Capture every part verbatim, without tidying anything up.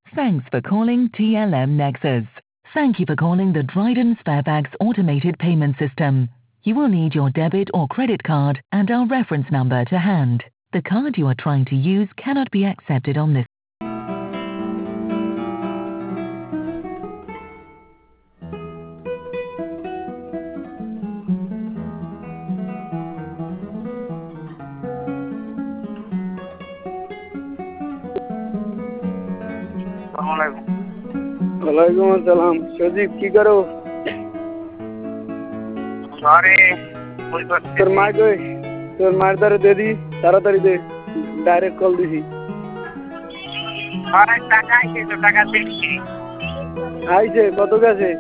Thanks for calling T L M Nexus. Thank you for calling the Dryden Sparebags automated payment system. You will need your debit or credit card and our reference number to hand. The card you are trying to use cannot be accepted on this. वालेकुम अस्सलाम। शजीब की करो? अरे তোর মা কই? তোর মার দ্বারা দে দি, তাড়াতাড়ি দে, ডাইরেক্ট কল দিছি। আরে টাকা আইছে তো, টাকা দেখছি। আইছে কত গেছে?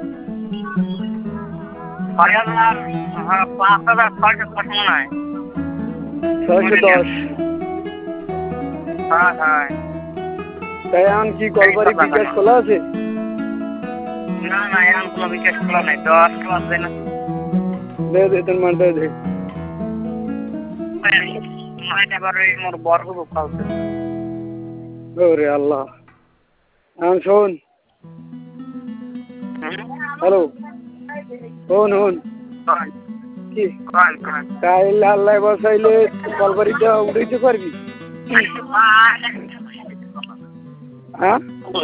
ছয় হাজার, হ্যাঁ পাঁচ হাজার ছয়শো কত মনে হয়? ছয়শো দশ। হ্যাঁ হ্যাঁ। তাই এখন কি কলবাড়ি বিকাশ খোলা আছে? না না, এখন কোনো বিকাশ খোলা নাই, দশ ক্লাস দেয় না। দে দে তোর মার দে দে। মাইটা আবার ওই মোর বড় হবো কালকে। ওরে আল্লাহ। এখন শোন, হ্যালো, শোন শোন কি কাইল আল্লাহ বসাইলে কলবাড়িটা উঠাইতে পারবি? হ্যাঁ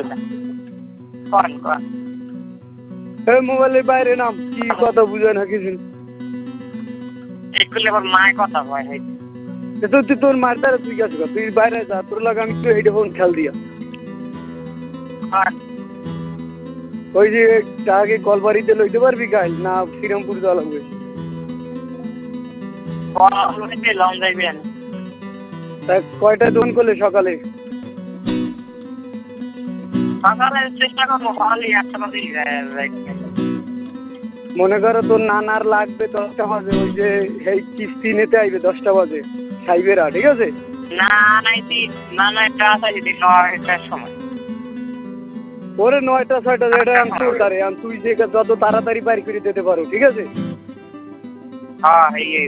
এই মোবাইলের বাইরে নাম, কি কথা বুঝে না কিছু। মায়ের কথা হয় তো তুই তোর মার দ্বারা তুই গেছো, তুই বাইরে যা, তোর লাগে আমি তো এইটা ফোন খেয়াল দিয়া ওই যে টাকা কলবাড়িতে লইতে পারবি কাল না শ্রীরামপুর যাওয়া লাগবে? কয়টা দোন করলে সকালে? মনে করো তোর নানার লাগবে দশটা বাজে, ওই যে এই কিস্তি নিতে আইবে দশটা বাজে সাইবেরা, ঠিক আছে? না নাইতি না না এটা আছে নয়টার সময়। ওরে নয়টা ছয়টা যেটা আমি তোর দ্বারে, আমি তুই যে যত তাড়াতাড়ি বাড়ি করে দিতে পারো, ঠিক আছে? হ্যাঁ এই এই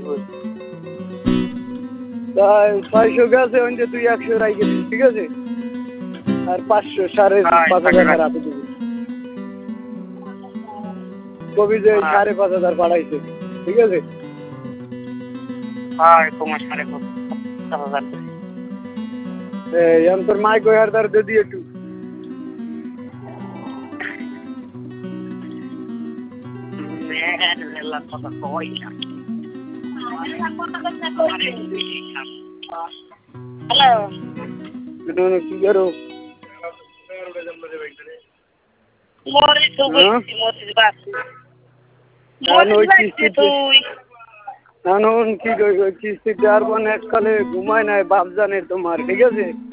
তাই ছয়শো গেছে, ওই যে তুই একশো রাই গেছিস, ঠিক আছে? আর পাঁচশো সাড়ে পাঁচ হাজার হাতে দিবি, কবি যে সাড়ে পাঁচ হাজার বাড়াইছে, ঠিক আছে? হ্যাঁ তোমার সাড়ে পাঁচ হাজার। এই তোর মাইক ওই আর দ্বারা দিয়ে একটু কথা কই না। হ্যালো কি করো? কিস্তি এককালে ঘুমায় নাই বাপ জানে তোমার, ঠিক আছে?